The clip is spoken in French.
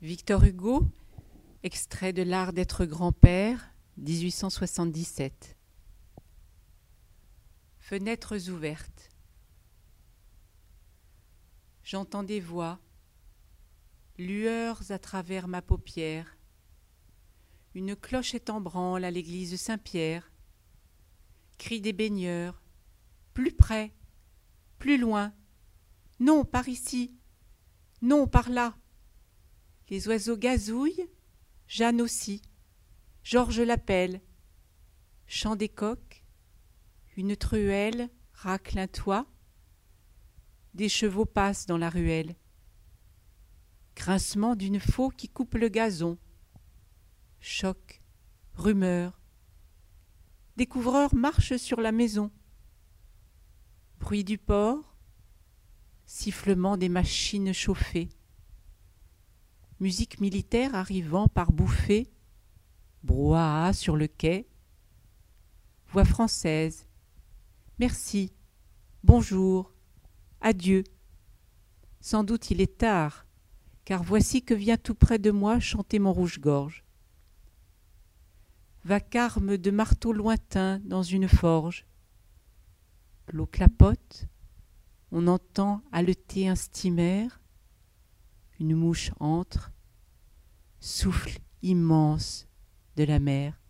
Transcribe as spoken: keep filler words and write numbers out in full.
Victor Hugo, extrait de L'Art d'être grand-père, dix-huit cent soixante-dix-sept. Fenêtres ouvertes. J'entends des voix, lueurs à travers ma paupière. Une cloche est en branle à l'église Saint-Pierre. Cris des baigneurs. Plus près, plus loin. Non, par ici. Non, par là. Les oiseaux gazouillent, Jeanne aussi. Georges l'appelle. Chant des coqs. Une truelle racle un toit. Des chevaux passent dans la ruelle. Grincement d'une faux qui coupe le gazon. Choc, rumeur. Des couvreurs marchent sur la maison. Bruit du port. Sifflement des machines chauffées. Musique militaire arrivant par bouffées. Brouhaha sur le quai. Voix française. Merci. Bonjour. Adieu. Sans doute il est tard, car voici que vient tout près de moi chanter mon rouge-gorge. Vacarme de marteau lointain dans une forge. L'eau clapote, on entend haleter un steamer. Une mouche entre, souffle immense de la mer.